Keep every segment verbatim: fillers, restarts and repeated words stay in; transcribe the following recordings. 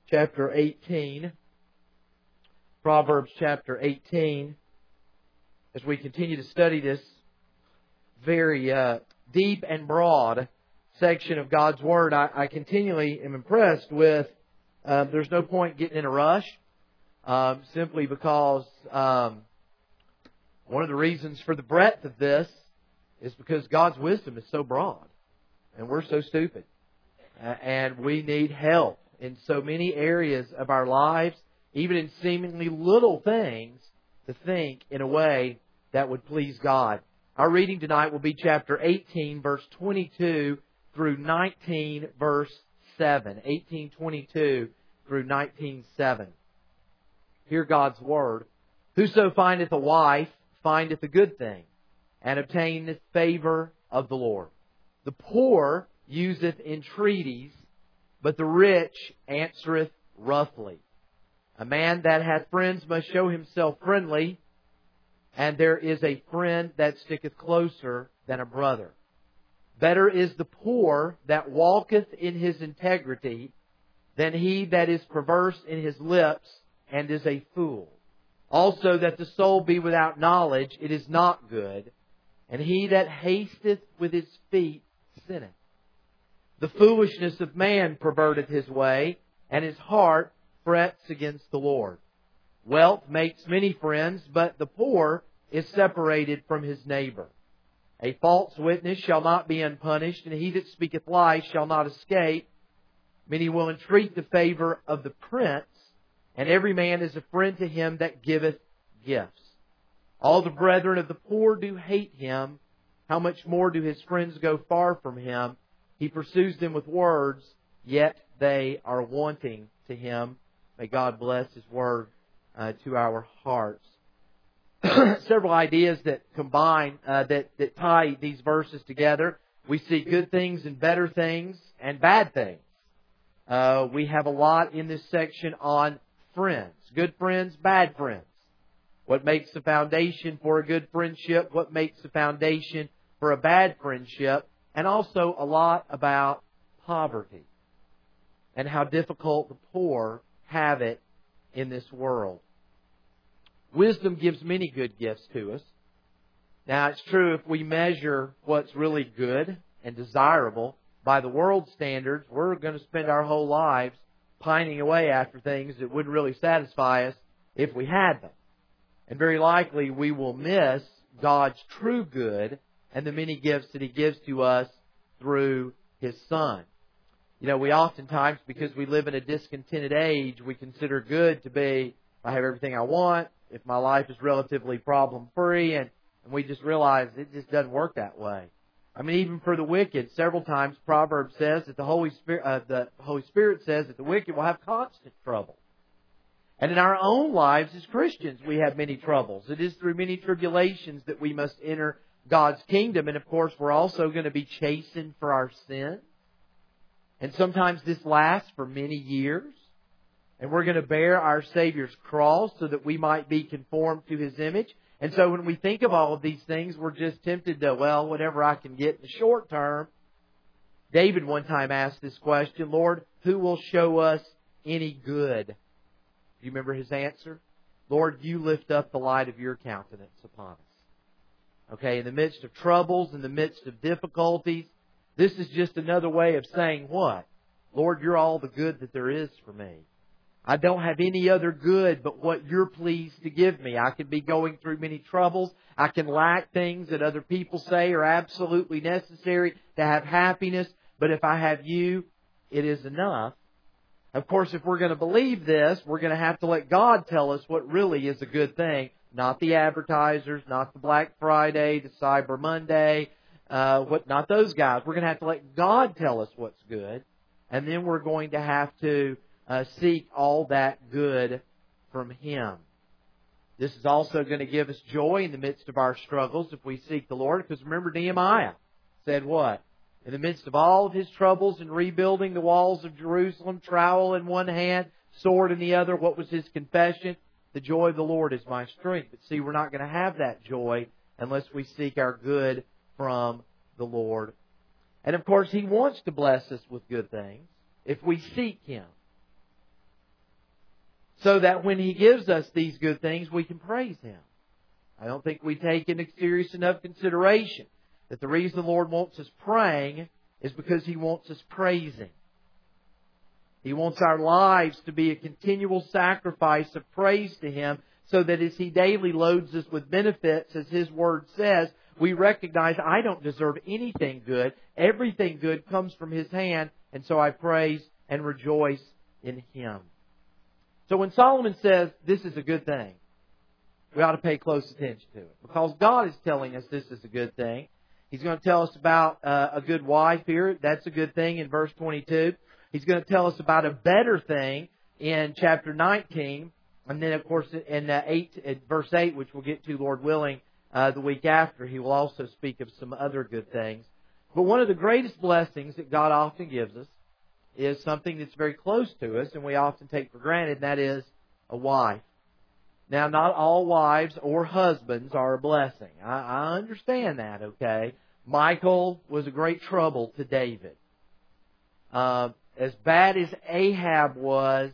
chapter eighteen. Proverbs chapter eighteen. As we continue to study this very uh, deep and broad section of God's Word, I, I continually am impressed with uh, there's no point getting in a rush, um, simply because um, one of the reasons for the breadth of this is because God's wisdom is so broad, and we're so stupid, uh, and we need help in so many areas of our lives, even in seemingly little things, to think in a way that would please God. Our reading tonight will be chapter eighteen, verse twenty-two through nineteen, verse seven. eighteen twenty-two through nineteen seven. Hear God's Word. Whoso findeth a wife findeth a good thing, and obtaineth favor of the Lord. The poor useth entreaties, but the rich answereth roughly. A man that hath friends must show himself friendly, and there is a friend that sticketh closer than a brother. Better is the poor that walketh in his integrity than he that is perverse in his lips and is a fool. Also that the soul be without knowledge, it is not good, and he that hasteth with his feet sinneth. The foolishness of man perverteth his way, and his heart frets against the Lord. Wealth makes many friends, but the poor is separated from his neighbor. A false witness shall not be unpunished, and he that speaketh lies shall not escape. Many will entreat the favor of the prince, and every man is a friend to him that giveth gifts. All the brethren of the poor do hate him. How much more do his friends go far from him? He pursues them with words, yet they are wanting to him. May God bless His Word uh, to our hearts. Several ideas that combine, uh, that, that tie these verses together. We see good things and better things and bad things. Uh, we have a lot in this section on friends. Good friends, bad friends. What makes the foundation for a good friendship? What makes the foundation for a bad friendship? And also a lot about poverty and how difficult the poor have it in this world. Wisdom gives many good gifts to us. Now, it's true if we measure what's really good and desirable by the world's standards, we're going to spend our whole lives pining away after things that wouldn't really satisfy us if we had them. And very likely we will miss God's true good and the many gifts that He gives to us through His Son. You know, we oftentimes, because we live in a discontented age, we consider good to be, I have everything I want, if my life is relatively problem-free, and, and we just realize it just doesn't work that way. I mean, even for the wicked, several times Proverbs says that the Holy Spirit, uh, the Holy Spirit says that the wicked will have constant trouble. And in our own lives as Christians, we have many troubles. It is through many tribulations that we must enter God's kingdom. And of course, we're also going to be chastened for our sin. And sometimes this lasts for many years. And we're going to bear our Savior's cross so that we might be conformed to His image. And so when we think of all of these things, we're just tempted to, well, whatever I can get in the short term. David one time asked this question, Lord, who will show us any good? Do you remember his answer? Lord, you lift up the light of your countenance upon us. Okay, in the midst of troubles, in the midst of difficulties, this is just another way of saying what? Lord, you're all the good that there is for me. I don't have any other good but what you're pleased to give me. I can be going through many troubles. I can lack things that other people say are absolutely necessary to have happiness. But if I have you, it is enough. Of course, if we're going to believe this, we're going to have to let God tell us what really is a good thing. Not the advertisers, not the Black Friday, the Cyber Monday, uh, what, not those guys. We're going to have to let God tell us what's good. And then we're going to have to Uh, seek all that good from Him. This is also going to give us joy in the midst of our struggles if we seek the Lord. Because remember, Nehemiah said what? In the midst of all of his troubles in rebuilding the walls of Jerusalem, trowel in one hand, sword in the other, what was his confession? The joy of the Lord is my strength. But see, we're not going to have that joy unless we seek our good from the Lord. And of course, He wants to bless us with good things if we seek Him. so that when He gives us these good things, we can praise Him. I don't think we take into serious enough consideration that the reason the Lord wants us praying is because He wants us praising. He wants our lives to be a continual sacrifice of praise to Him, so that as He daily loads us with benefits, as His Word says, we recognize I don't deserve anything good. Everything good comes from His hand, and so I praise and rejoice in Him. So when Solomon says this is a good thing, we ought to pay close attention to it, because God is telling us this is a good thing. He's going to tell us about uh, a good wife here. That's a good thing in verse twenty-two. He's going to tell us about a better thing in chapter nineteen. And then, of course, in uh, eight, in verse eight, which we'll get to, Lord willing, uh, the week after, He will also speak of some other good things. But one of the greatest blessings that God often gives us is something that's very close to us and we often take for granted, and that is a wife. Now, not all wives or husbands are a blessing. I, I understand that, okay? Michal was a great trouble to David. Uh, as bad as Ahab was,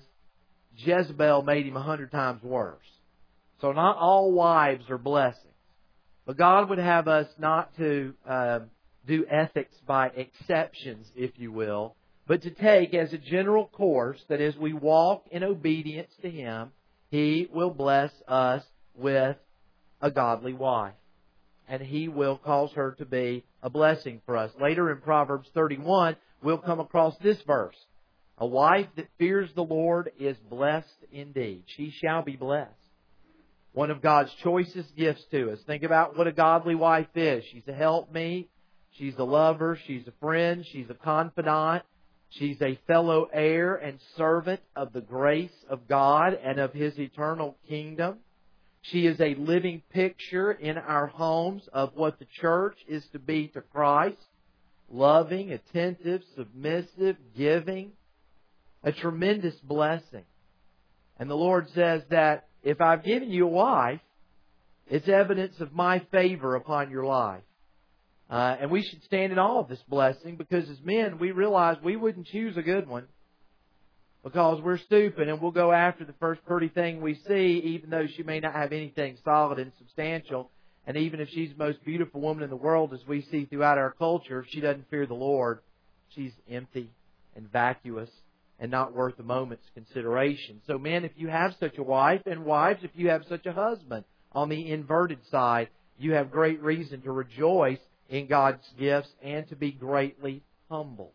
Jezebel made him a hundred times worse. So not all wives are blessings. But God would have us not to uh, do ethics by exceptions, if you will, but to take as a general course that as we walk in obedience to Him, He will bless us with a godly wife. And He will cause her to be a blessing for us. Later in Proverbs thirty-one, we'll come across this verse. A wife that fears the Lord is blessed indeed. She shall be blessed. One of God's choicest gifts to us. Think about what a godly wife is. She's a helpmeet. She's a lover. She's a friend. She's a confidant. She's a fellow heir and servant of the grace of God and of His eternal kingdom. She is a living picture in our homes of what the church is to be to Christ. Loving, attentive, submissive, giving. A tremendous blessing. And the Lord says that if I've given you a wife, it's evidence of my favor upon your life. Uh, and we should stand in awe of this blessing, because as men, we realize we wouldn't choose a good one, because we're stupid and we'll go after the first pretty thing we see, even though she may not have anything solid and substantial. And even if she's the most beautiful woman in the world, as we see throughout our culture, if she doesn't fear the Lord, she's empty and vacuous and not worth a moment's consideration. So men, if you have such a wife, and wives, if you have such a husband on the inverted side, you have great reason to rejoice in God's gifts and to be greatly humble.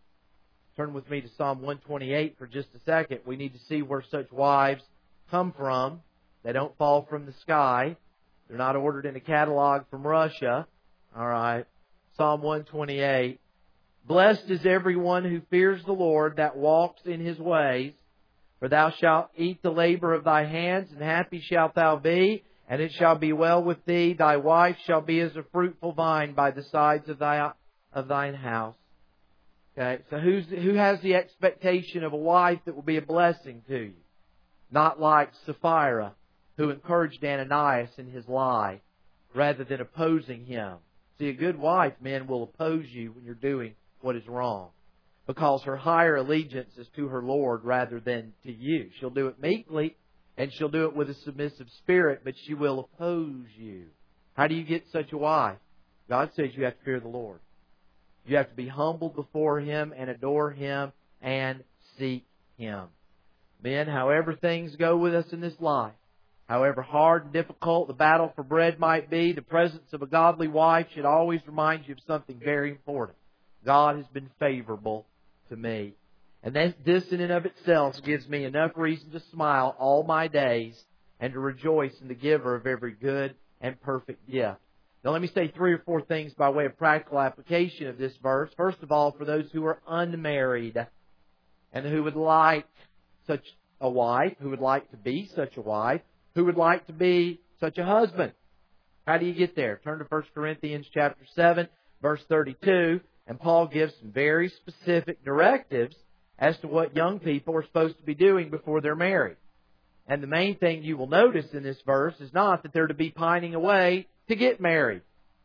Turn with me to Psalm one twenty-eight for just a second. We need to see where such wives come from. They don't fall from the sky. They're not ordered in a catalog from Russia. All right. Psalm one twenty-eight. Blessed is everyone who fears the Lord, that walks in His ways. For thou shalt eat the labor of thy hands, and happy shalt thou be, and it shall be well with thee. Thy wife shall be as a fruitful vine by the sides of thy of thine house. Okay, so who's who has the expectation of a wife that will be a blessing to you? Not like Sapphira, who encouraged Ananias in his lie, rather than opposing him. See, a good wife, men, will oppose you when you're doing what is wrong, because her higher allegiance is to her Lord rather than to you. She'll do it meekly, and she'll do it with a submissive spirit, but she will oppose you. How do you get such a wife? God says you have to fear the Lord. You have to be humble before Him and adore Him and seek Him. Men, however things go with us in this life, however hard and difficult the battle for bread might be, the presence of a godly wife should always remind you of something very important. God has been favorable to me. And this in and of itself gives me enough reason to smile all my days and to rejoice in the giver of every good and perfect gift. Now let me say three or four things by way of practical application of this verse. First of all, for those who are unmarried and who would like such a wife, who would like to be such a wife, who would like to be such a husband. How do you get there? Turn to First Corinthians chapter seven, verse thirty-two, and Paul gives some very specific directives as to what young people are supposed to be doing before they're married. And the main thing you will notice in this verse is not that they're to be pining away to get married.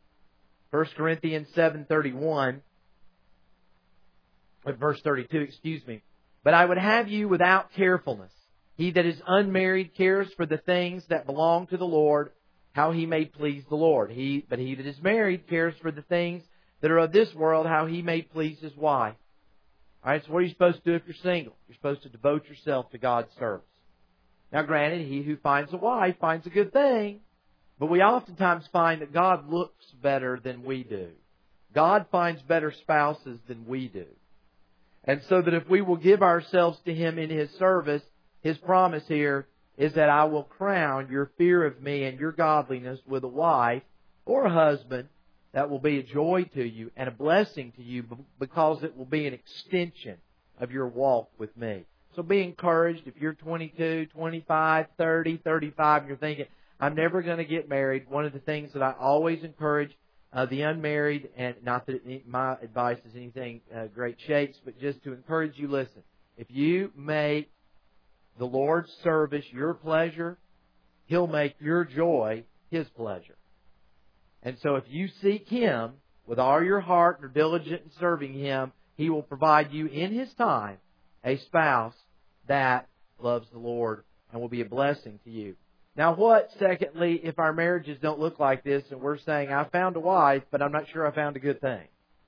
First Corinthians seven thirty-one, verse thirty-two, excuse me. But I would have you without carefulness, He that is unmarried cares for the things that belong to the Lord, how he may please the Lord. He, but he that is married cares for the things that are of this world, how he may please his wife. All right, so what are you supposed to do if you're single? You're supposed to devote yourself to God's service. Now, granted, he who finds a wife finds a good thing, but we oftentimes find that God looks better than we do. God finds better spouses than we do. And so that if we will give ourselves to Him in His service, His promise here is that I will crown your fear of me and your godliness with a wife or a husband that will be a joy to you and a blessing to you because it will be an extension of your walk with me. So be encouraged if you're twenty-two, twenty-five, thirty, thirty-five, and you're thinking, I'm never going to get married. One of the things that I always encourage uh, the unmarried, and not that it, my advice is anything uh, great shakes, but just to encourage you, listen, if you make the Lord's service your pleasure, He'll make your joy His pleasure. And so if you seek Him with all your heart and are diligent in serving Him, He will provide you in His time a spouse that loves the Lord and will be a blessing to you. Now what, secondly, if our marriages don't look like this and we're saying, I found a wife, but I'm not sure I found a good thing.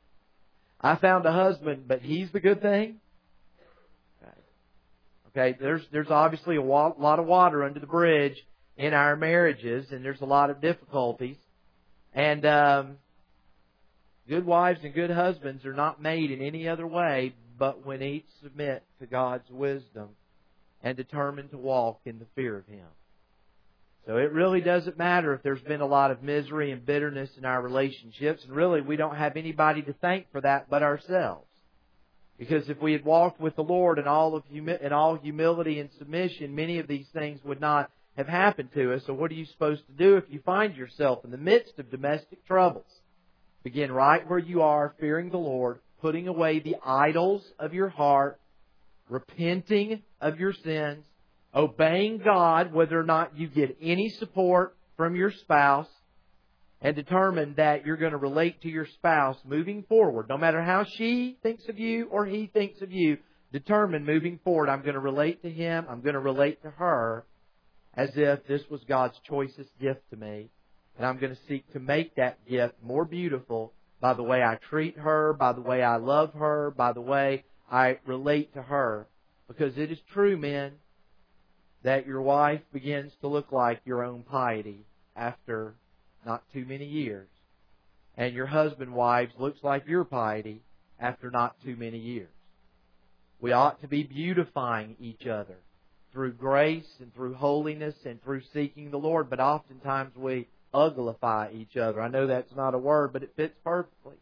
I found a husband, but he's the good thing? Okay, okay there's, there's obviously a wa- lot of water under the bridge in our marriages, and there's a lot of difficulties. And um, good wives and good husbands are not made in any other way but when each submit to God's wisdom and determined to walk in the fear of Him. So it really doesn't matter if there's been a lot of misery and bitterness in our relationships. And really, we don't have anybody to thank for that but ourselves. Because if we had walked with the Lord in all of humi- in all humility and submission, many of these things would not have happened to us. So what are you supposed to do if you find yourself in the midst of domestic troubles? Begin right where you are, fearing the Lord, putting away the idols of your heart, repenting of your sins, obeying God whether or not you get any support from your spouse, and determine that you're going to relate to your spouse moving forward. No matter how she thinks of you or he thinks of you, determine moving forward, I'm going to relate to him, I'm going to relate to her as if this was God's choicest gift to me. And I'm going to seek to make that gift more beautiful by the way I treat her, by the way I love her, by the way I relate to her. Because it is true, men, that your wife begins to look like your own piety after not too many years. And your husband, wives, looks like your piety after not too many years. We ought to be beautifying each other through grace and through holiness and through seeking the Lord. But oftentimes we uglify each other. I know that's not a word, but it fits perfectly.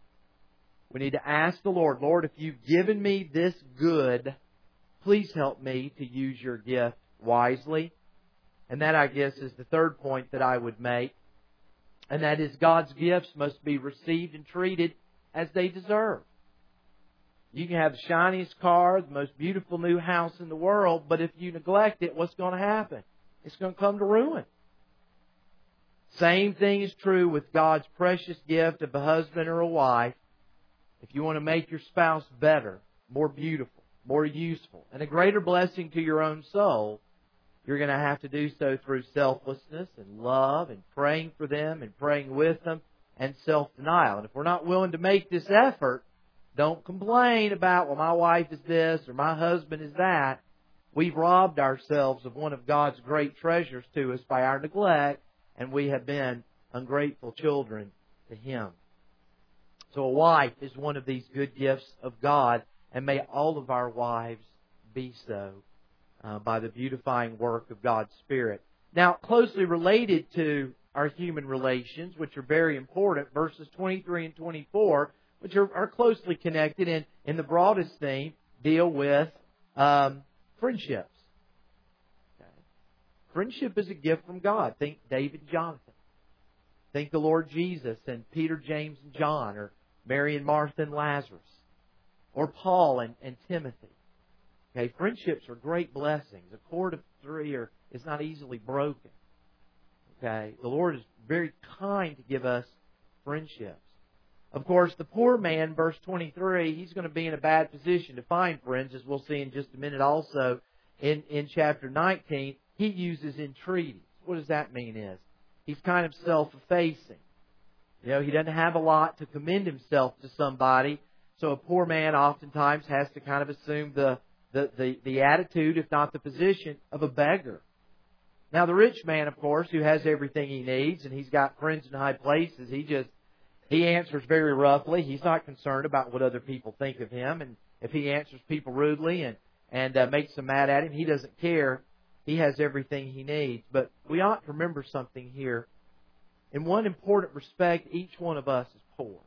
We need to ask the Lord, Lord, if you've given me this good, please help me to use your gift wisely. And that, I guess, is the third point that I would make. And that is God's gifts must be received and treated as they deserve. You can have the shiniest car, the most beautiful new house in the world, but if you neglect it, what's going to happen? It's going to come to ruin. Same thing is true with God's precious gift of a husband or a wife. If you want to make your spouse better, more beautiful, more useful, and a greater blessing to your own soul, you're going to have to do so through selflessness and love and praying for them and praying with them and self-denial. And if we're not willing to make this effort, don't complain about, well, my wife is this or my husband is that. We've robbed ourselves of one of God's great treasures to us by our neglect, and we have been ungrateful children to Him. So a wife is one of these good gifts of God, and may all of our wives be so uh, by the beautifying work of God's Spirit. Now, closely related to our human relations, which are very important, verses twenty-three and twenty-four, which are, are closely connected and, in the broadest theme, deal with um, friendships. Okay. Friendship is a gift from God. Think David and Jonathan. Think the Lord Jesus and Peter, James, and John, or Mary and Martha and Lazarus, or Paul and, and Timothy. Okay, friendships are great blessings. A cord of three are, is not easily broken. Okay, the Lord is very kind to give us friendships. Of course, the poor man, verse twenty-three, he's going to be in a bad position to find friends, as we'll see in just a minute also. in, in chapter nineteen, he uses entreaties. What does that mean is? He's kind of self-effacing. You know, he doesn't have a lot to commend himself to somebody. So a poor man oftentimes has to kind of assume the, the, the, the attitude, if not the position, of a beggar. Now the rich man, of course, who has everything he needs and he's got friends in high places, he just, he answers very roughly. He's not concerned about what other people think of him. And if he answers people rudely and, and uh, makes them mad at him, he doesn't care. He has everything he needs. But we ought to remember something here. In one important respect, each one of us is poor.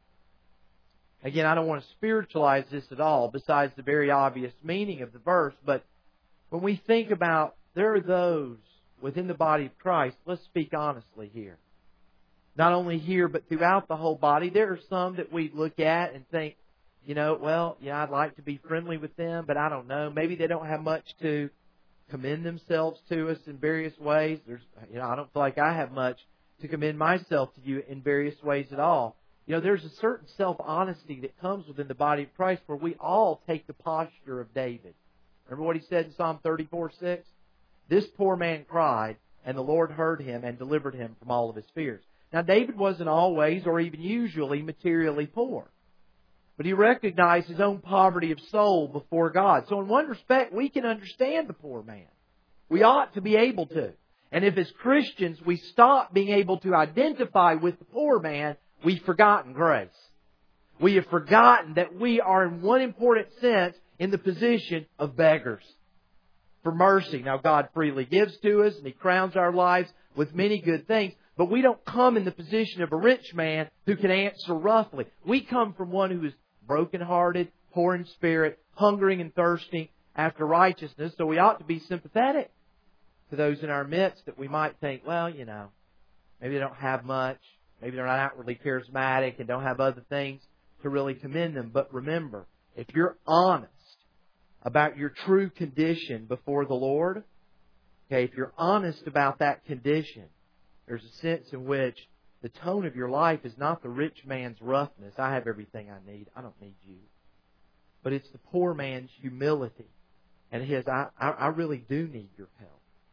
Again, I don't want to spiritualize this at all, besides the very obvious meaning of the verse. But when we think about, there are those within the body of Christ, let's speak honestly here. Not only here, but throughout the whole body, there are some that we look at and think, you know, well, yeah, I'd like to be friendly with them, but I don't know. Maybe they don't have much to commend themselves to us in various ways. There's, you know, I don't feel like I have much to commend myself to you in various ways at all. You know, there's a certain self-honesty that comes within the body of Christ where we all take the posture of David. Remember what he said in Psalm thirty-four six? This poor man cried, and the Lord heard him and delivered him from all of his fears. Now, David wasn't always or even usually materially poor. But he recognized his own poverty of soul before God. So in one respect, we can understand the poor man. We ought to be able to. And if as Christians we stop being able to identify with the poor man, we've forgotten grace. We have forgotten that we are in one important sense in the position of beggars for mercy. Now God freely gives to us and He crowns our lives with many good things. But we don't come in the position of a rich man who can answer roughly. We come from one who is brokenhearted, poor in spirit, hungering and thirsting after righteousness. So we ought to be sympathetic to those in our midst that we might think, well, you know, maybe they don't have much. Maybe they're not outwardly charismatic and don't have other things to really commend them. But remember, if you're honest about your true condition before the Lord, okay, if you're honest about that condition, there's a sense in which the tone of your life is not the rich man's roughness. I have everything I need. I don't need you. But it's the poor man's humility. And his, I, I, I really do need your help.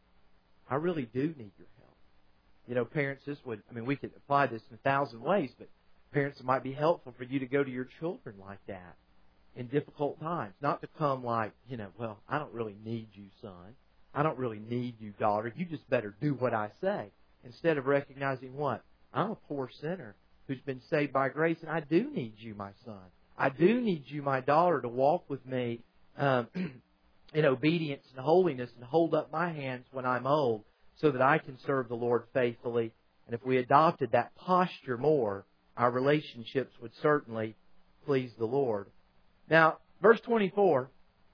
I really do need your help. You know, parents, this would, I mean, we could apply this in a thousand ways, but parents, it might be helpful for you to go to your children like that in difficult times. Not to come like, you know, well, I don't really need you, son. I don't really need you, daughter. You just better do what I say. Instead of recognizing what? I'm a poor sinner who's been saved by grace, and I do need you, my son. I do need you, my daughter, to walk with me um, in obedience and holiness and hold up my hands when I'm old so that I can serve the Lord faithfully. And if we adopted that posture more, our relationships would certainly please the Lord. Now, verse twenty-four,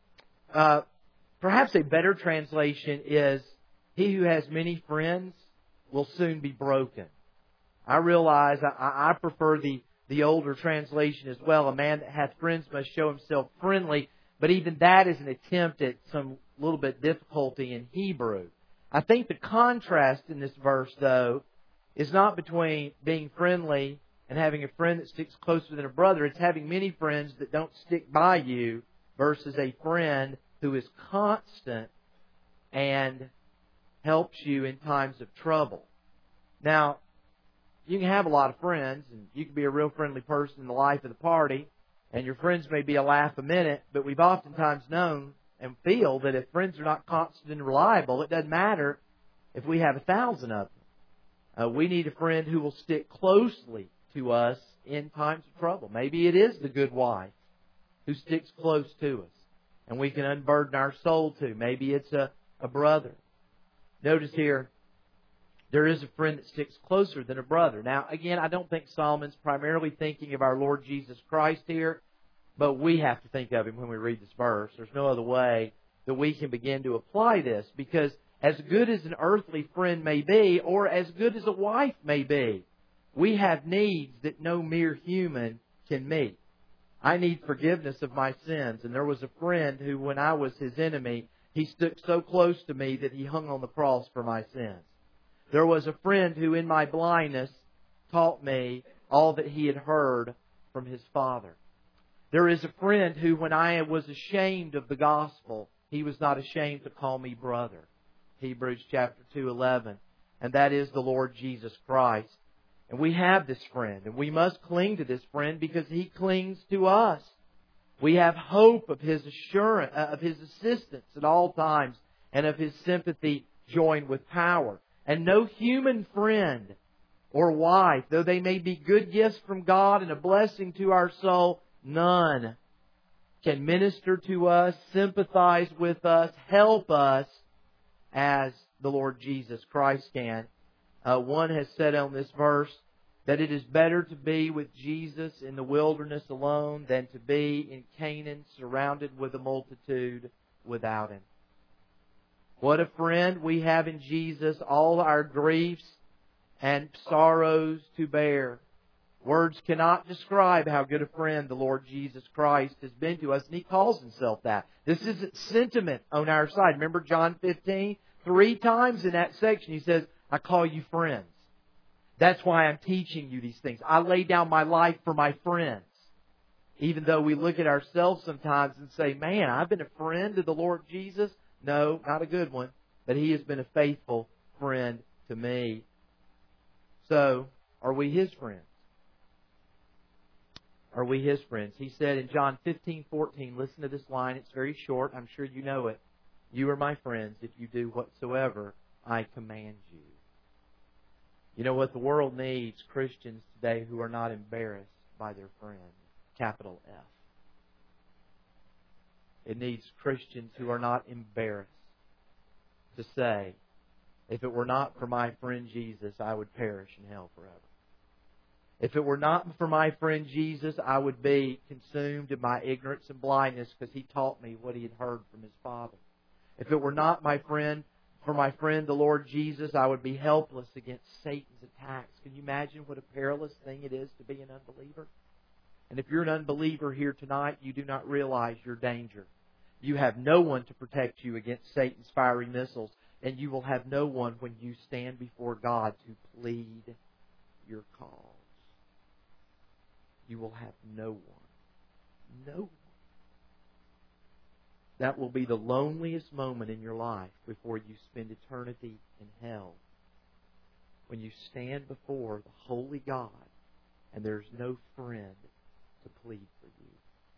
uh, perhaps a better translation is, he who has many friends will soon be broken. I realize I, I prefer the, the older translation as well. A man that hath friends must show himself friendly. But even that is an attempt at some little bit difficulty in Hebrew. I think the contrast in this verse, though, is not between being friendly and having a friend that sticks closer than a brother. It's having many friends that don't stick by you versus a friend who is constant and helps you in times of trouble. Now, you can have a lot of friends, and you can be a real friendly person in the life of the party, and your friends may be a laugh a minute, but we've oftentimes known and feel that if friends are not constant and reliable, it doesn't matter if we have a thousand of them. Uh, we need a friend who will stick closely to us in times of trouble. Maybe it is the good wife who sticks close to us, and we can unburden our soul to. Maybe it's a, a brother. Notice here, there is a friend that sticks closer than a brother. Now, again, I don't think Solomon's primarily thinking of our Lord Jesus Christ here, but we have to think of Him when we read this verse. There's no other way that we can begin to apply this, because as good as an earthly friend may be, or as good as a wife may be, we have needs that no mere human can meet. I need forgiveness of my sins, and there was a friend who, when I was his enemy, he stuck so close to me that he hung on the cross for my sins. There was a friend who in my blindness taught me all that he had heard from his Father. There is a friend who, when I was ashamed of the gospel, He was not ashamed to call me brother. Hebrews chapter two, eleven. And that is the Lord Jesus Christ. And we have this friend, and we must cling to this friend because He clings to us. We have hope of His assurance, of His assistance at all times, and of His sympathy joined with power. And no human friend or wife, though they may be good gifts from God and a blessing to our soul, none can minister to us, sympathize with us, help us as the Lord Jesus Christ can. Uh, one has said on this verse that it is better to be with Jesus in the wilderness alone than to be in Canaan surrounded with a multitude without Him. What a friend we have in Jesus, all our griefs and sorrows to bear. Words cannot describe how good a friend the Lord Jesus Christ has been to us, and He calls Himself that. This isn't sentiment on our side. Remember John fifteen? Three times in that section He says, I call you friends. That's why I'm teaching you these things. I lay down my life for my friends. Even though we look at ourselves sometimes and say, man, I've been a friend to the Lord Jesus. No, not a good one. But He has been a faithful friend to me. So, are we His friends? Are we His friends? He said in John fifteen fourteen, listen to this line. It's very short. I'm sure you know it. You are my friends if you do whatsoever I command you. You know what the world needs? Christians today who are not embarrassed by their friend. Capital F. It needs Christians who are not embarrassed to say, if it were not for my friend Jesus, I would perish in hell forever. If it were not for my friend Jesus, I would be consumed in my ignorance and blindness because He taught me what He had heard from His Father. If it were not my friend, for my friend the Lord Jesus, I would be helpless against Satan's attacks. Can you imagine what a perilous thing it is to be an unbeliever? And if you're an unbeliever here tonight, you do not realize your danger. You have no one to protect you against Satan's fiery missiles, and you will have no one when you stand before God to plead your cause. You will have no one. No one. That will be the loneliest moment in your life before you spend eternity in hell. When you stand before the holy God and there's no friend to plead for you.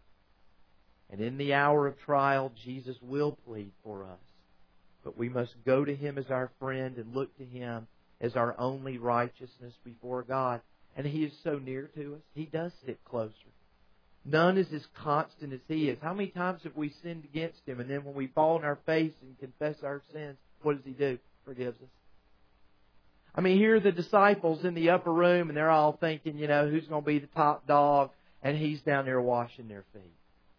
And in the hour of trial, Jesus will plead for us. But we must go to Him as our friend and look to Him as our only righteousness before God. And He is so near to us. He does sit closer. None is as constant as He is. How many times have we sinned against Him, and then when we fall on our face and confess our sins, what does He do? Forgives us. I mean, here are the disciples in the upper room, and they're all thinking, you know, who's going to be the top dog? And He's down there washing their feet.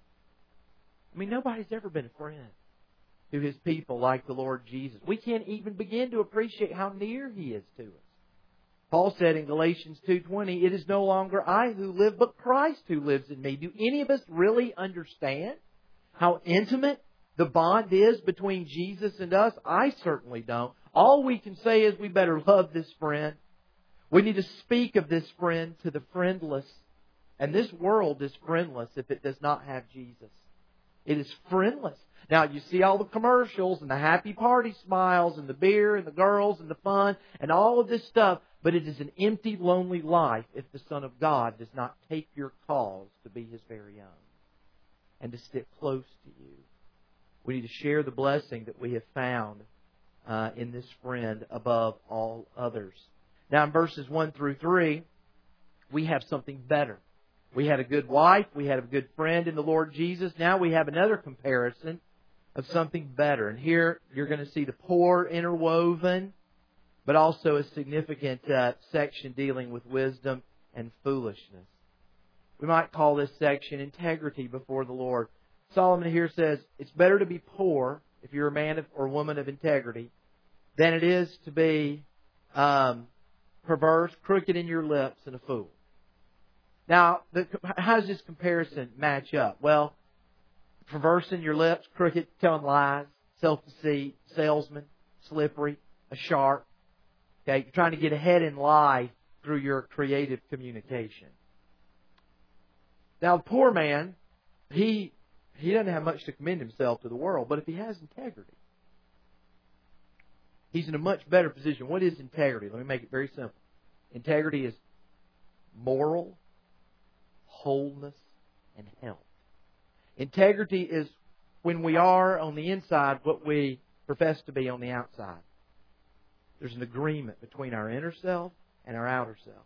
I mean, nobody's ever been a friend to His people like the Lord Jesus. We can't even begin to appreciate how near He is to us. Paul said in Galatians two twenty, it is no longer I who live, but Christ who lives in me. Do any of us really understand how intimate the bond is between Jesus and us? I certainly don't. All we can say is we better love this friend. We need to speak of this friend to the friendless. And this world is friendless if it does not have Jesus. It is friendless. Now, you see all the commercials and the happy party smiles and the beer and the girls and the fun and all of this stuff. But it is an empty, lonely life if the Son of God does not take your cause to be His very own and to stick close to you. We need to share the blessing that we have found uh, in this friend above all others. Now, in verses one through three, we have something better. We had a good wife. We had a good friend in the Lord Jesus. Now we have another comparison of something better. And here you're going to see the poor interwoven, but also a significant uh, section dealing with wisdom and foolishness. We might call this section integrity before the Lord. Solomon here says it's better to be poor, if you're a man of, or woman of integrity, than it is to be um, perverse, crooked in your lips, and a fool. Now, the, how does this comparison match up? Well, perverse in your lips, crooked, telling lies, self-deceit, salesman, slippery, a shark. Okay, you're trying to get ahead in life through your creative communication. Now, the poor man, he he doesn't have much to commend himself to the world. But if he has integrity, he's in a much better position. What is integrity? Let me make it very simple. Integrity is moral wholeness and health. Integrity is when we are on the inside what we profess to be on the outside. There's an agreement between our inner self and our outer self.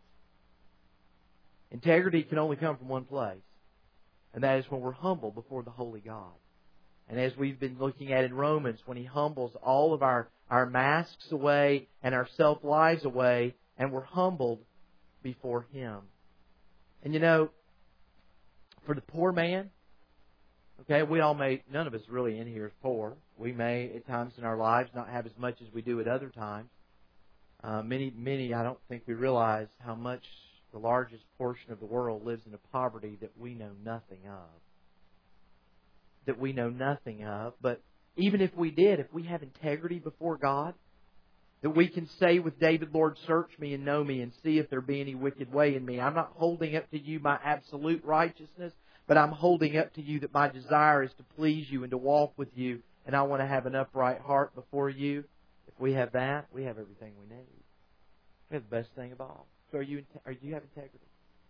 Integrity can only come from one place, and that is when we're humble before the holy God. And as we've been looking at in Romans, when He humbles all of our, our masks away and our self-lives away, and we're humbled before Him. And you know, for the poor man, okay, we all may, none of us really in here is poor. We may, at times in our lives, not have as much as we do at other times. Uh, many, many, I don't think we realize how much the largest portion of the world lives in a poverty that we know nothing of. That we know nothing of. But even if we did, if we have integrity before God, that we can say with David, Lord, search me and know me and see if there be any wicked way in me. I'm not holding up to you my absolute righteousness, but I'm holding up to you that my desire is to please you and to walk with you, and I want to have an upright heart before you. If we have that, we have everything we need. We have the best thing of all. So are you, are you have integrity?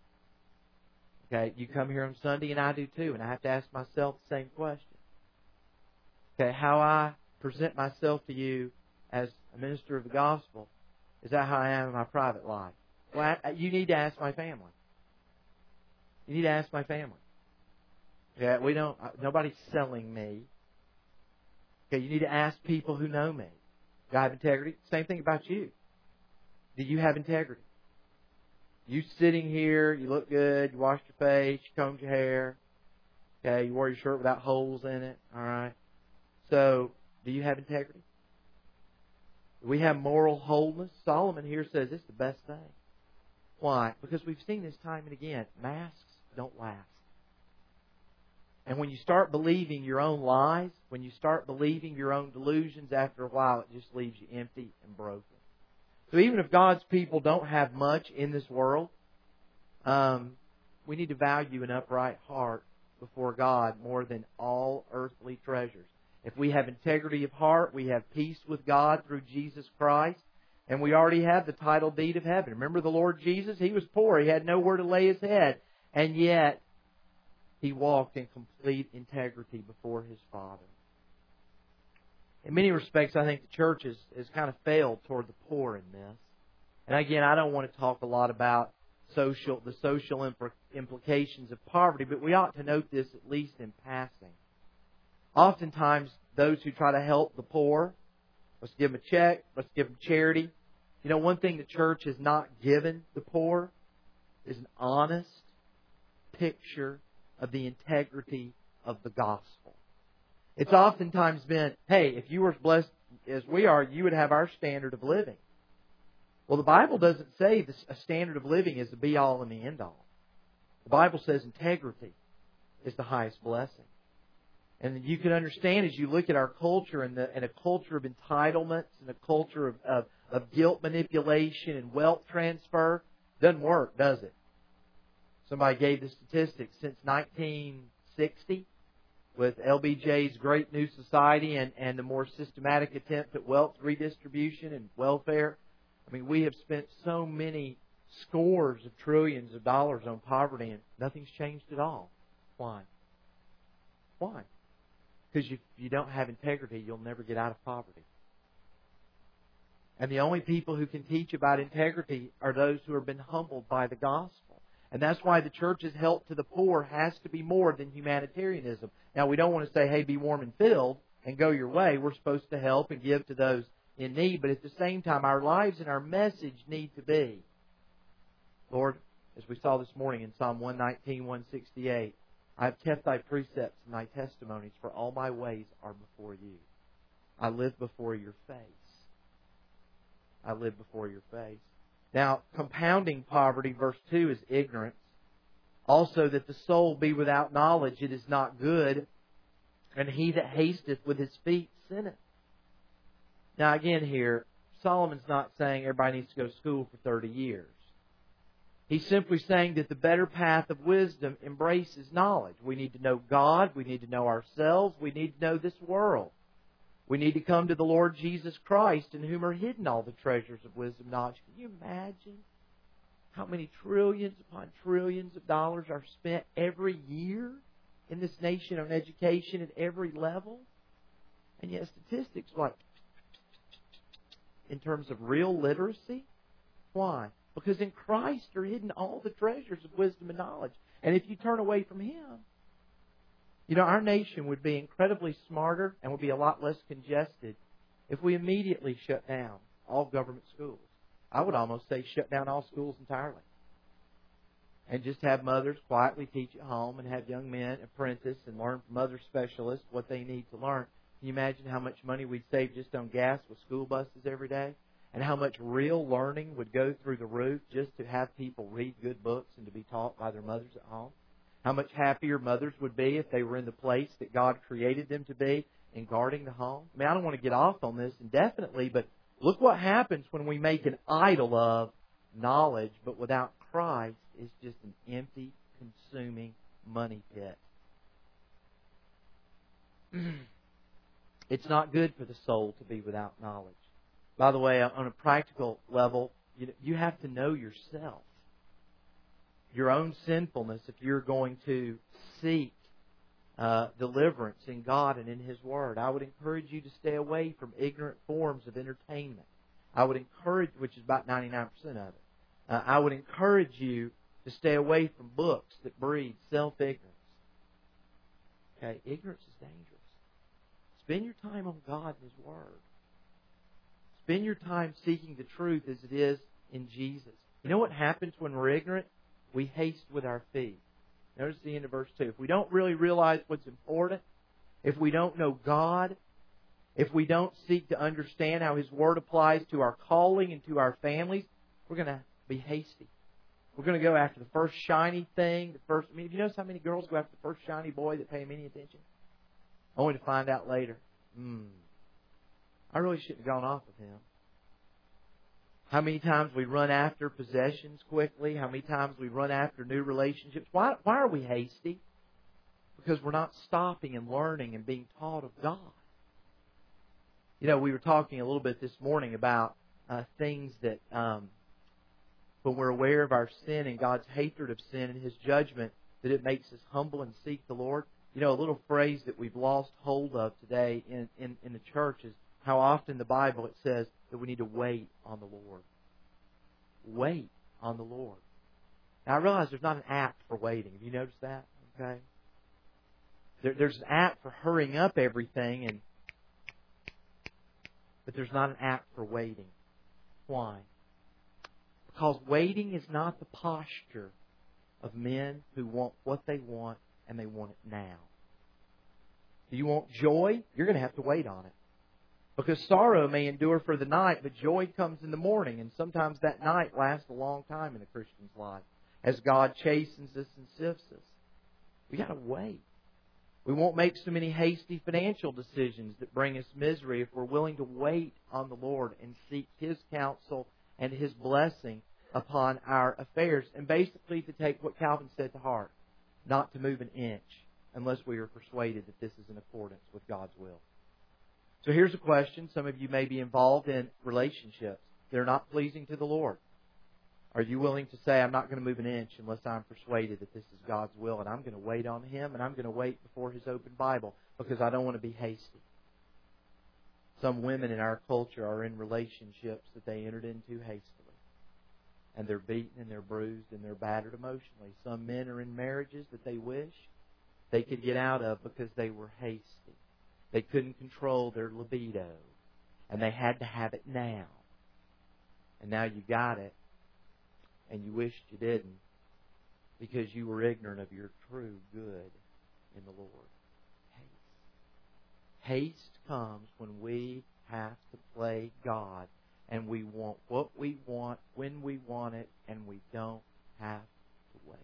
Okay, you come here on Sunday, and I do too, and I have to ask myself the same question. Okay, how I present myself to you as a minister of the gospel, is that how I am in my private life? Well, I, you need to ask my family. You need to ask my family. Yeah, we don't. Nobody's selling me. Okay, you need to ask people who know me. Do I have integrity? Same thing about you. Do you have integrity? You sitting here, you look good, you washed your face, you combed your hair. Okay, you wore your shirt without holes in it. All right. So, do you have integrity? Do we have moral wholeness? Solomon here says this is the best thing. Why? Because we've seen this time and again. Masks don't last. And when you start believing your own lies, when you start believing your own delusions, after a while it just leaves you empty and broken. So even if God's people don't have much in this world, um, we need to value an upright heart before God more than all earthly treasures. If we have integrity of heart, we have peace with God through Jesus Christ, and we already have the title deed of heaven. Remember the Lord Jesus? He was poor. He had nowhere to lay His head, and yet He walked in complete integrity before His Father. In many respects, I think the church has, has kind of failed toward the poor in this. And again, I don't want to talk a lot about social the social impl- implications of poverty, but we ought to note this at least in passing. Oftentimes, those who try to help the poor, let's give them a check, let's give them charity. You know, one thing the church has not given the poor is an honest picture of the integrity of the gospel. It's oftentimes been, hey, if you were as blessed as we are, you would have our standard of living. Well, the Bible doesn't say this, a standard of living is the be-all and the end-all. The Bible says integrity is the highest blessing. And you can understand as you look at our culture and, the, and a culture of entitlements and a culture of, of, of guilt manipulation and wealth transfer, doesn't work, does it? Somebody gave the statistics since nineteen sixty with L B J's Great New Society and, and the more systematic attempt at wealth redistribution and welfare. I mean, we have spent so many scores of trillions of dollars on poverty and nothing's changed at all. Why? Why? Because if you don't have integrity, you'll never get out of poverty. And the only people who can teach about integrity are those who have been humbled by the gospel. And that's why the church's help to the poor has to be more than humanitarianism. Now, we don't want to say, hey, be warm and filled and go your way. We're supposed to help and give to those in need. But at the same time, our lives and our message need to be, Lord, as we saw this morning in Psalm one nineteen, one sixty-eight, I have kept Thy precepts and Thy testimonies, for all my ways are before You. I live before Your face. I live before Your face. Now, compounding poverty, verse two, is ignorance. Also, that the soul be without knowledge, it is not good. And he that hasteth with his feet sinneth. Now, again here, Solomon's not saying everybody needs to go to school for thirty years. He's simply saying that the better path of wisdom embraces knowledge. We need to know God. We need to know ourselves. We need to know this world. We need to come to the Lord Jesus Christ, in whom are hidden all the treasures of wisdom and knowledge. Can you imagine how many trillions upon trillions of dollars are spent every year in this nation on education at every level? And yet statistics like in terms of real literacy. Why? Because in Christ are hidden all the treasures of wisdom and knowledge. And if you turn away from Him, you know, our nation would be incredibly smarter and would be a lot less congested if we immediately shut down all government schools. I would almost say shut down all schools entirely. And just have mothers quietly teach at home and have young men apprentice and learn from other specialists what they need to learn. Can you imagine how much money we'd save just on gas with school buses every day? And how much real learning would go through the roof just to have people read good books and to be taught by their mothers at home? How much happier mothers would be if they were in the place that God created them to be in guarding the home? I mean, I don't want to get off on this indefinitely, but look what happens when we make an idol of knowledge, but without Christ, it's just an empty, consuming money pit. It's not good for the soul to be without knowledge. By the way, on a practical level, you you have to know yourself, your own sinfulness, if you're going to seek uh, deliverance in God and in His Word. I would encourage you to stay away from ignorant forms of entertainment. I would encourage, which is about ninety-nine percent of it. Uh, I would encourage you to stay away from books that breed self-ignorance. Okay, ignorance is dangerous. Spend your time on God and His Word. Spend your time seeking the truth as it is in Jesus. You know what happens when we're ignorant? We haste with our feet. Notice the end of verse two. If we don't really realize what's important, if we don't know God, if we don't seek to understand how His Word applies to our calling and to our families, we're going to be hasty. We're going to go after the first shiny thing, the first. I mean, have you noticed how many girls go after the first shiny boy that pay them any attention? Only to find out later, hmm, I really shouldn't have gone off with him. How many times we run after possessions quickly? How many times we run after new relationships? Why, why are we hasty? Because we're not stopping and learning and being taught of God. You know, we were talking a little bit this morning about uh, things that um, when we're aware of our sin and God's hatred of sin and His judgment, that it makes us humble and seek the Lord. You know, a little phrase that we've lost hold of today in, in, in the church is how often in the Bible it says that we need to wait on the Lord. Wait on the Lord. Now, I realize there's not an app for waiting. Have you noticed that? Okay. There, there's an app for hurrying up everything, and but there's not an app for waiting. Why? Because waiting is not the posture of men who want what they want, and they want it now. Do you want joy? You're going to have to wait on it. Because sorrow may endure for the night, but joy comes in the morning. And sometimes that night lasts a long time in a Christian's life as God chastens us and sifts us. We've got to wait. We won't make so many hasty financial decisions that bring us misery if we're willing to wait on the Lord and seek His counsel and His blessing upon our affairs. And basically to take what Calvin said to heart. Not to move an inch unless we are persuaded that this is in accordance with God's will. So here's a question. Some of you may be involved in relationships that are not pleasing to the Lord. Are you willing to say, I'm not going to move an inch unless I'm persuaded that this is God's will, and I'm going to wait on Him, and I'm going to wait before His open Bible because I don't want to be hasty? Some women in our culture are in relationships that they entered into hastily. And they're beaten and they're bruised and they're battered emotionally. Some men are in marriages that they wish they could get out of because they were hasty. They couldn't control their libido. And they had to have it now. And now you got it. And you wished you didn't because you were ignorant of your true good in the Lord. Haste. Haste comes when we have to play God. And we want what we want, when we want it, and we don't have to wait.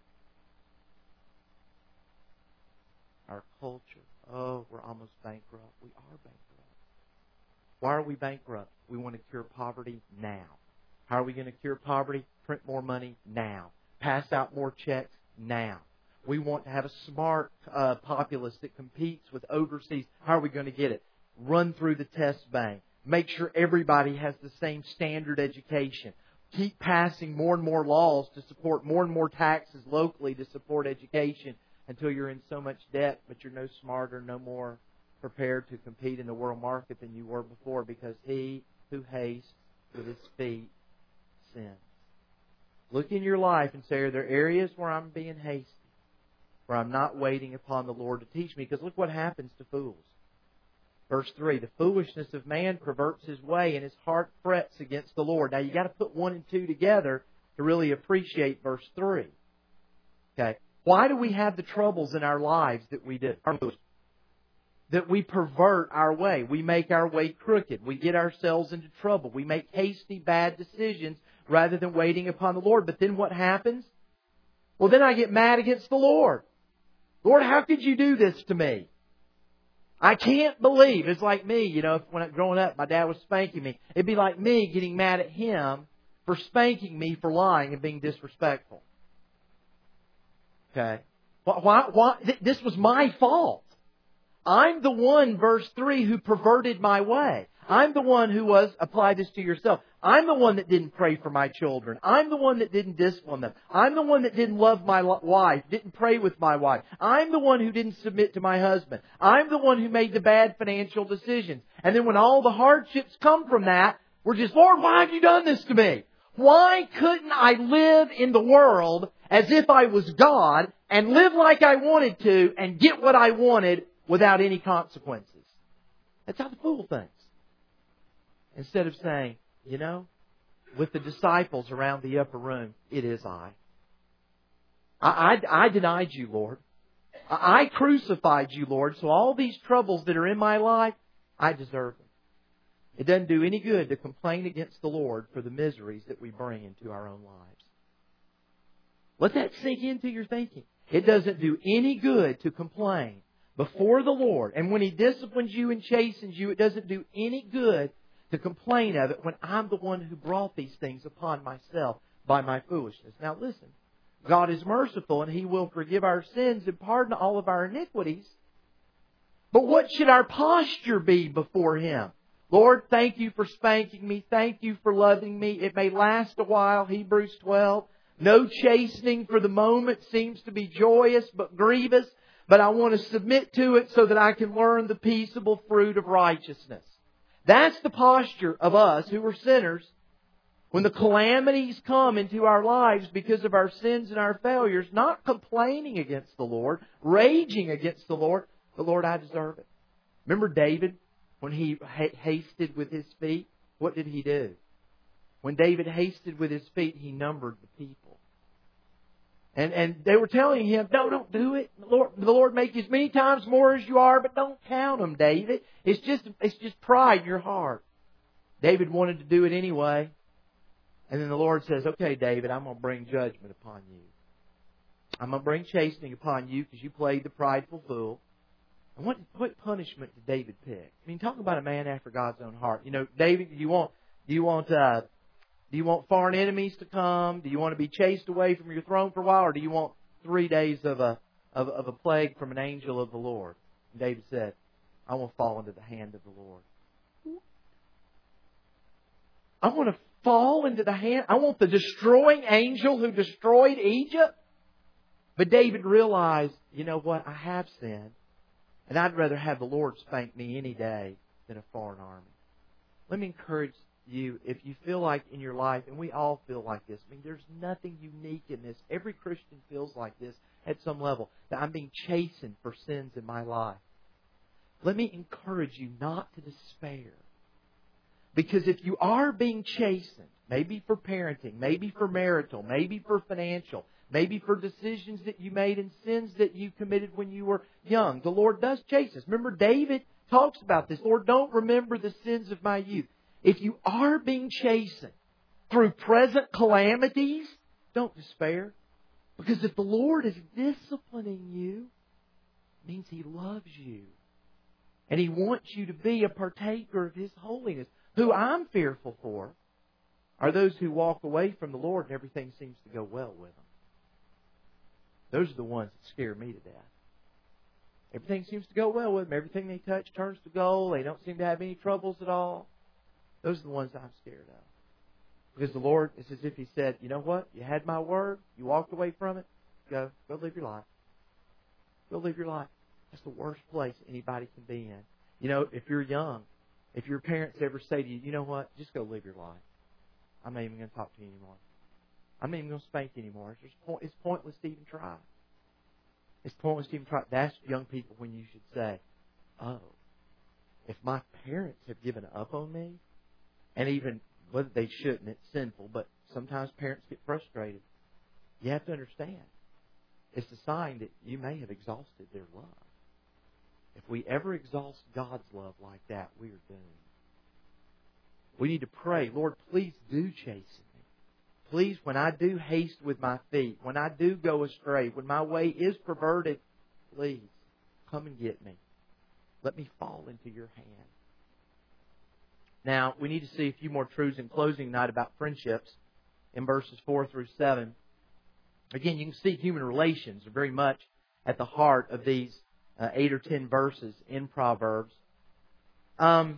Our culture, oh, we're almost bankrupt. We are bankrupt. Why are we bankrupt? We want to cure poverty now. How are we going to cure poverty? print more money now. Pass out more checks now. We want to have a smart uh, populace that competes with overseas. How are we going to get it? Run through the test bank. Make sure everybody has the same standard education. Keep passing more and more laws to support more and more taxes locally to support education until you're in so much debt, but you're no smarter, no more prepared to compete in the world market than you were before, because he who hastes with his feet sins. Look in your life and say, are there areas where I'm being hasty, where I'm not waiting upon the Lord to teach me? Because look what happens to fools. Verse three, the foolishness of man perverts his way, and his heart frets against the Lord. Now, you got to put one and two together to really appreciate verse three. Okay, why do we have the troubles in our lives that we do? That we pervert our way. We make our way crooked. We get ourselves into trouble. We make hasty, bad decisions rather than waiting upon the Lord. But then what happens? Well, then I get mad against the Lord. Lord, how could you do this to me? I can't believe. It's like me, you know, when I, growing up, my dad was spanking me. It'd be like me getting mad at him for spanking me for lying and being disrespectful. Okay. Why, why, this was my fault. I'm the one, verse three, who perverted my way. I'm the one who was, apply this to yourself, I'm the one that didn't pray for my children. I'm the one that didn't discipline them. I'm the one that didn't love my wife, didn't pray with my wife. I'm the one who didn't submit to my husband. I'm the one who made the bad financial decisions. And then when all the hardships come from that, we're just, Lord, why have you done this to me? Why couldn't I live in the world as if I was God and live like I wanted to and get what I wanted without any consequences? That's how the fool thinks. Instead of saying, you know, with the disciples around the upper room, it is I. I, I, I denied you, Lord. I, I crucified you, Lord. So all these troubles that are in my life, I deserve them. It doesn't do any good to complain against the Lord for the miseries that we bring into our own lives. Let that sink into your thinking. It doesn't do any good to complain before the Lord. And when He disciplines you and chastens you, it doesn't do any good to complain of it when I'm the one who brought these things upon myself by my foolishness. Now listen, God is merciful and He will forgive our sins and pardon all of our iniquities. But what should our posture be before Him? Lord, thank you for spanking me. Thank you for loving me. It may last a while, Hebrews twelve. No chastening for the moment seems to be joyous but grievous. But I want to submit to it so that I can learn the peaceable fruit of righteousness. That's the posture of us who are sinners. When the calamities come into our lives because of our sins and our failures, not complaining against the Lord, raging against the Lord, but Lord, I deserve it. Remember David, when he hasted with his feet, what did he do? When David hasted with his feet, he numbered the people. And and they were telling him, no, don't do it. The Lord, the Lord make you as many times more as you are, but don't count them, David. It's just it's just pride in your heart. David wanted to do it anyway. And then the Lord says, okay, David, I'm going to bring judgment upon you. I'm going to bring chastening upon you because you played the prideful fool. And what, what punishment did David pick? I mean, talk about a man after God's own heart. You know, David, do you want, do you want, uh, do you want foreign enemies to come? Do you want to be chased away from your throne for a while? Or do you want three days of a, of, of a plague from an angel of the Lord? And David said, I want to fall into the hand of the Lord. I want to fall into the hand. I want the destroying angel who destroyed Egypt. But David realized, you know what? I have sinned. And I'd rather have the Lord spank me any day than a foreign army. Let me encourage you, if you feel like in your life, and we all feel like this, I mean, there's nothing unique in this. Every Christian feels like this at some level, that I'm being chastened for sins in my life. Let me encourage you not to despair. Because if you are being chastened, maybe for parenting, maybe for marital, maybe for financial, maybe for decisions that you made and sins that you committed when you were young, the Lord does chasten us. Remember, David talks about this. Lord, don't remember the sins of my youth. If you are being chastened through present calamities, don't despair. Because if the Lord is disciplining you, it means He loves you. And He wants you to be a partaker of His holiness, who I'm fearful for. are those who walk away from the Lord and everything seems to go well with them. Those are the ones that scare me to death. Everything seems to go well with them. Everything they touch turns to gold. They don't seem to have any troubles at all. Those are the ones I'm scared of. Because the Lord, it's as if He said, you know what? You had my word. You walked away from it. Go. Go live your life. Go live your life. That's the worst place anybody can be in. You know, if you're young, if your parents ever say to you, you know what? Just go live your life. I'm not even going to talk to you anymore. I'm not even going to spank you anymore. It's, just point, it's pointless to even try. It's pointless to even try. That's young people when you should say, oh, if my parents have given up on me, and even whether they shouldn't, it's sinful, but sometimes parents get frustrated. You have to understand. It's a sign that you may have exhausted their love. If we ever exhaust God's love like that, we are doomed. We need to pray, Lord, please do chasten me. Please, when I do haste with my feet, when I do go astray, when my way is perverted, please come and get me. Let me fall into your hand. Now, we need to see a few more truths in closing tonight about friendships in verses four through seven. Again, you can see human relations are very much at the heart of these uh, eight or ten verses in Proverbs. Um,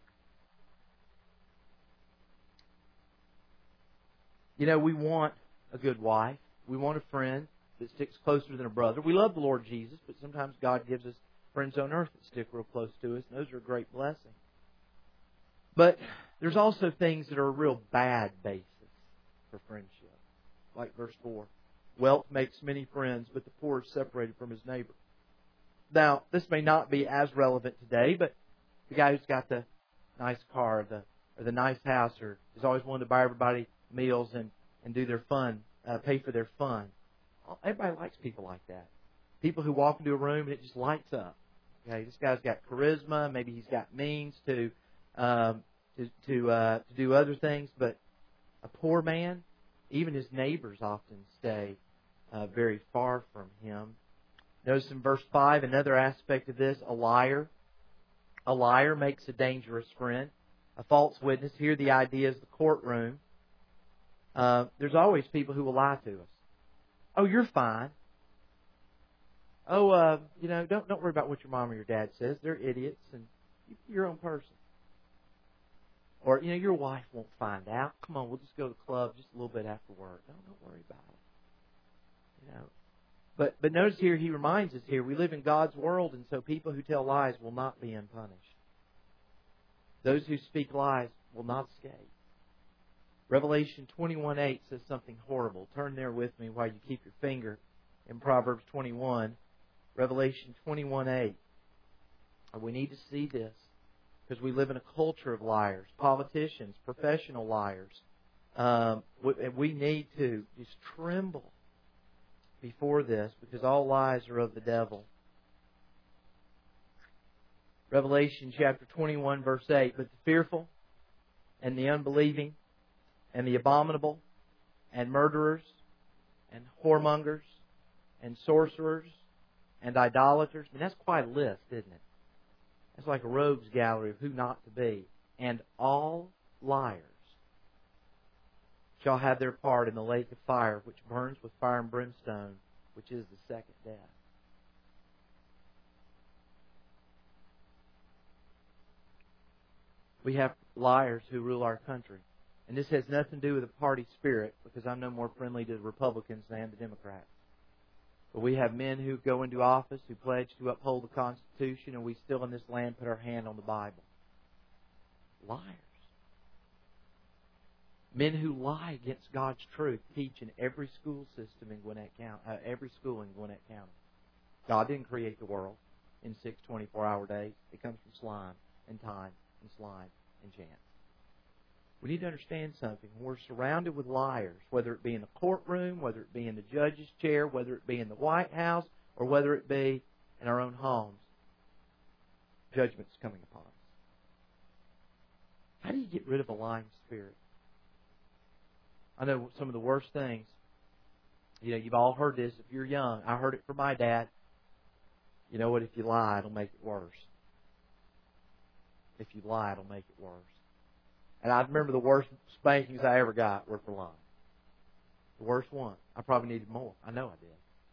you know, we want a good wife. We want a friend that sticks closer than a brother. We love the Lord Jesus, but sometimes God gives us friends on earth that stick real close to us, and those are a great blessing. But there's also things that are a real bad basis for friendship. Like verse four. Wealth makes many friends, but the poor is separated from his neighbor. Now, this may not be as relevant today, but the guy who's got the nice car or the, or the nice house or is always wanting to buy everybody meals and, and do their fun, uh, pay for their fun. Everybody likes people like that. People who walk into a room and it just lights up. Okay, this guy's got charisma. Maybe he's got means to um, to to, uh, to do other things. But a poor man, even his neighbors often stay uh, very far from him. Notice in verse five, another aspect of this, a liar. A liar makes a dangerous friend. A false witness. Here the idea is the courtroom. Uh, there's always people who will lie to us. Oh, you're fine. Oh, uh, you know, don't don't worry about what your mom or your dad says. They're idiots, and you're your own person. Or, you know, your wife won't find out. Come on, we'll just go to the club just a little bit after work. No, don't worry about it. You know. But but notice here, he reminds us here, we live in God's world, and so people who tell lies will not be unpunished. Those who speak lies will not escape. Revelation twenty-one eight says something horrible. Turn there with me while you keep your finger in Proverbs twenty-one. Revelation twenty-one eight. We need to see this because we live in a culture of liars, politicians, professional liars. Um, and we need to just tremble before this because all lies are of the devil. Revelation chapter twenty-one verse eight. But the fearful and the unbelieving and the abominable and murderers and whoremongers and sorcerers and idolaters. I mean, that's quite a list, isn't it? It's like a rogues gallery of who not to be. And all liars shall have their part in the lake of fire, which burns with fire and brimstone, which is the second death. We have liars who rule our country. And this has nothing to do with the party spirit, because I'm no more friendly to the Republicans than I am the Democrats. But we have men who go into office who pledge to uphold the Constitution, and we still in this land put our hand on the Bible. Liars. Men who lie against God's truth teach in every school system in Gwinnett County, uh, every school in Gwinnett County. God didn't create the world in six twenty-four hour days. It comes from slime and time and slime and chance. We need to understand something. We're surrounded with liars, whether it be in the courtroom, whether it be in the judge's chair, whether it be in the White House, or whether it be in our own homes. Judgment's coming upon us. How do you get rid of a lying spirit? I know some of the worst things. You know, you've all heard this if you're young. I heard it from my dad. You know what? If you lie, it'll make it worse. If you lie, it'll make it worse. And I remember the worst spankings I ever got were for lying. The worst one. I probably needed more. I know I did.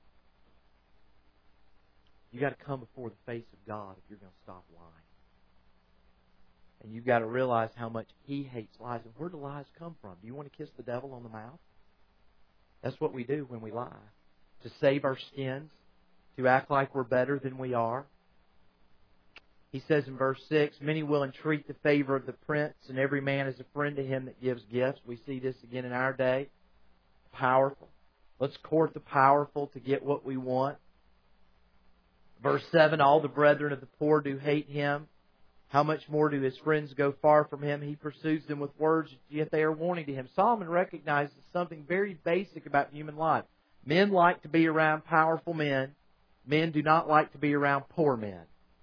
You got to come before the face of God if you're going to stop lying. And you've got to realize how much He hates lies. And where do lies come from? Do you want to kiss the devil on the mouth? That's what we do when we lie. To save our skins. To act like we're better than we are. He says in verse six, many will entreat the favor of the prince, and every man is a friend to him that gives gifts. We see this again in our day. Powerful. Let's court the powerful to get what we want. Verse seven, all the brethren of the poor do hate him. How much more do his friends go far from him? He pursues them with words, yet they are warning to him. Solomon recognizes something very basic about human life. Men like to be around powerful men. Men do not like to be around poor men.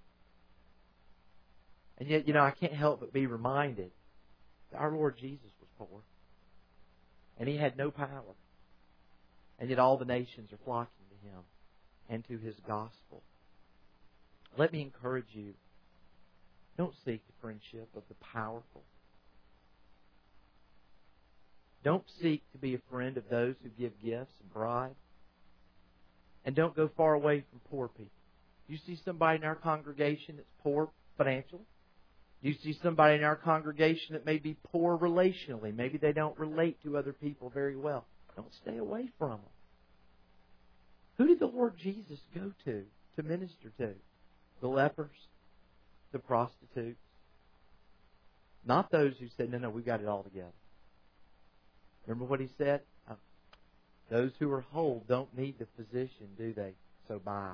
And yet, you know, I can't help but be reminded that our Lord Jesus was poor. And He had no power. And yet all the nations are flocking to Him and to His gospel. Let me encourage you. Don't seek the friendship of the powerful. Don't seek to be a friend of those who give gifts and bribe. And don't go far away from poor people. You see somebody in our congregation that's poor financially? You see somebody in our congregation that may be poor relationally. Maybe they don't relate to other people very well. Don't stay away from them. Who did the Lord Jesus go to to minister to? The lepers? The prostitutes? Not those who said, no, no, we've got it all together. Remember what He said? Uh, those who are whole don't need the physician, do they? So buy.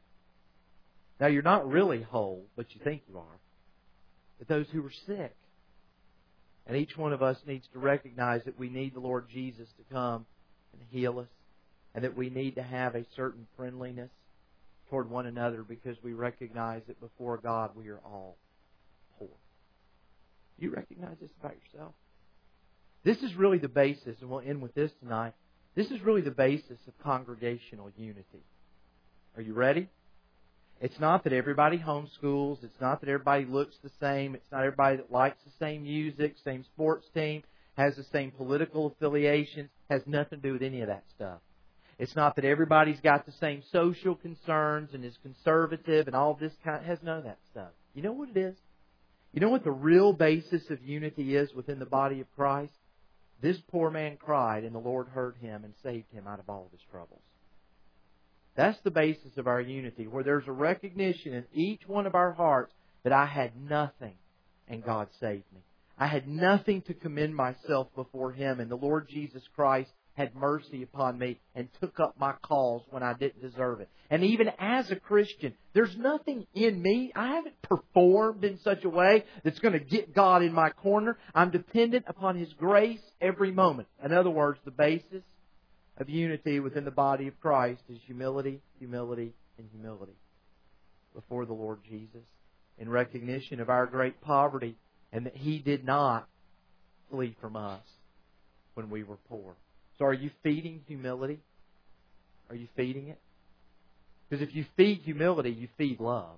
Now, you're not really whole, but you think you are. But those who are sick. And each one of us needs to recognize that we need the Lord Jesus to come and heal us. And that we need to have a certain friendliness toward one another because we recognize that before God we are all poor. Do you recognize this about yourself? This is really the basis, and we'll end with this tonight. This is really the basis of congregational unity. Are you ready? It's not that everybody homeschools. It's not that everybody looks the same. It's not everybody that likes the same music, same sports team, has the same political affiliations, has nothing to do with any of that stuff. It's not that everybody's got the same social concerns and is conservative and all this kind. It has none of that stuff. You know what it is? You know what the real basis of unity is within the body of Christ? This poor man cried and the Lord heard him and saved him out of all of his troubles. That's the basis of our unity, where there's a recognition in each one of our hearts that I had nothing and God saved me. I had nothing to commend myself before Him, and the Lord Jesus Christ had mercy upon me and took up my cause when I didn't deserve it. And even as a Christian, there's nothing in me. I haven't performed in such a way that's going to get God in my corner. I'm dependent upon His grace every moment. In other words, the basis of unity within the body of Christ is humility, humility, and humility before the Lord Jesus, in recognition of our great poverty and that He did not flee from us when we were poor. So are you feeding humility? Are you feeding it? Because if you feed humility, you feed love.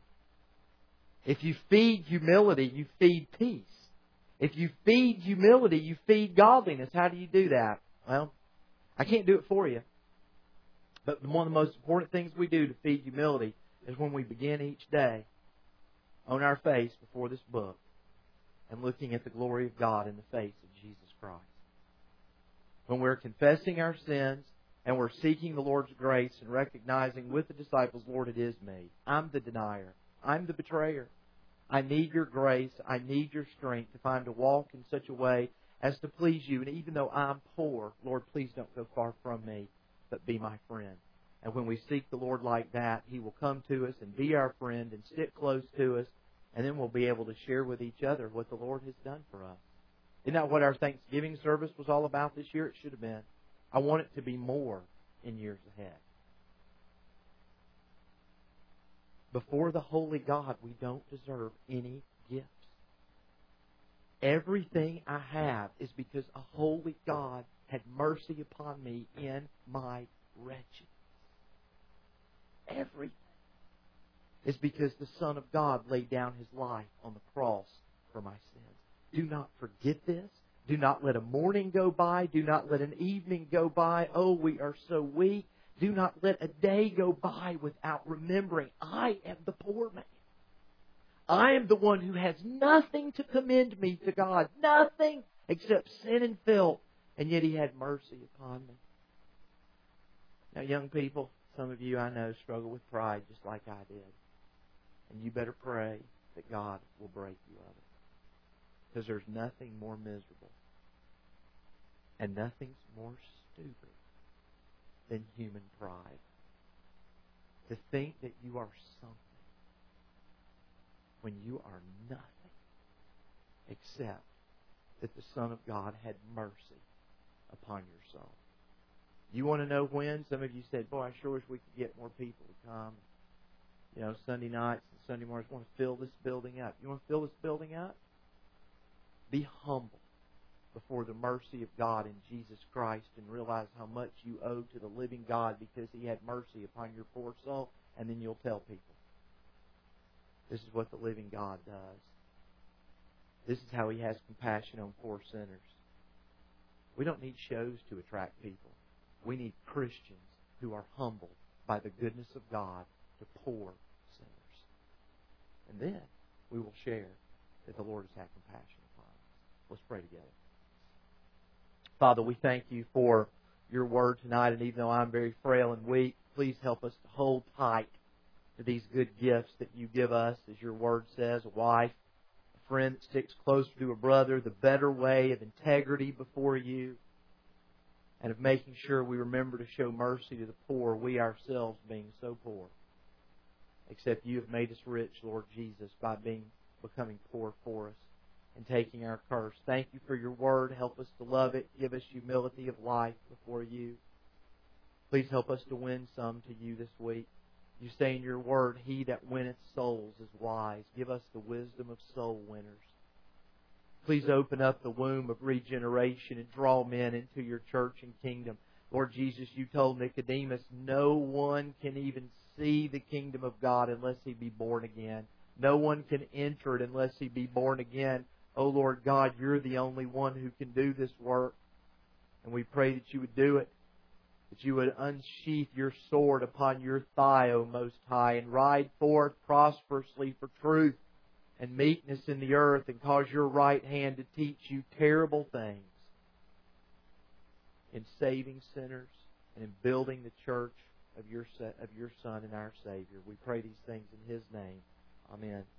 If you feed humility, you feed peace. If you feed humility, you feed godliness. How do you do that? Well, I can't do it for you. But one of the most important things we do to feed humility is when we begin each day on our face before this book and looking at the glory of God in the face of Jesus Christ. When we're confessing our sins and we're seeking the Lord's grace and recognizing with the disciples, Lord, it is me. I'm the denier. I'm the betrayer. I need your grace. I need your strength if I'm to walk in such a way as to please you. And even though I'm poor, Lord, please don't go far from me, but be my friend. And when we seek the Lord like that, He will come to us and be our friend and sit close to us. And then we'll be able to share with each other what the Lord has done for us. Isn't that what our Thanksgiving service was all about this year? It should have been. I want it to be more in years ahead. Before the holy God, we don't deserve any gifts. Everything I have is because a holy God had mercy upon me in my wretchedness. Everything is because the Son of God laid down His life on the cross for my sins. Do not forget this. Do not let a morning go by. Do not let an evening go by. Oh, we are so weak. Do not let a day go by without remembering, I am the poor man. I am the one who has nothing to commend me to God. Nothing except sin and filth. And yet He had mercy upon me. Now, young people, some of you I know struggle with pride just like I did. And you better pray that God will break you of it. Because there's nothing more miserable and nothing's more stupid than human pride. To think that you are something when you are nothing except that the Son of God had mercy upon your soul. You want to know when? Some of you said, boy, I sure wish we could get more people to come. You know, Sunday nights and Sunday mornings, want to fill this building up. You want to fill this building up? Be humble before the mercy of God in Jesus Christ and realize how much you owe to the living God because He had mercy upon your poor soul, and then you'll tell people. This is what the living God does. This is how He has compassion on poor sinners. We don't need shows to attract people. We need Christians who are humbled by the goodness of God to poor sinners. And then we will share that the Lord has had compassion upon us. Let's pray together. Father, we thank You for Your Word tonight, and even though I'm very frail and weak, please help us to hold tight to these good gifts that You give us, as Your Word says, a wife, a friend that sticks closer to a brother, the better way of integrity before You, and of making sure we remember to show mercy to the poor, we ourselves being so poor. Except You have made us rich, Lord Jesus, by being becoming poor for us and taking our curse. Thank You for Your Word. Help us to love it. Give us humility of life before You. Please help us to win some to You this week. You say in Your Word, He that winneth souls is wise. Give us the wisdom of soul winners. Please open up the womb of regeneration and draw men into Your church and kingdom. Lord Jesus, You told Nicodemus, no one can even see the kingdom of God unless he be born again. No one can enter it unless he be born again. Oh Lord God, You're the only one who can do this work. And we pray that You would do it. That You would unsheath Your sword upon Your thigh, O Most High, and ride forth prosperously for truth and meekness in the earth, and cause Your right hand to teach You terrible things in saving sinners and in building the church of Your of Your Son and our Savior. We pray these things in His name. Amen.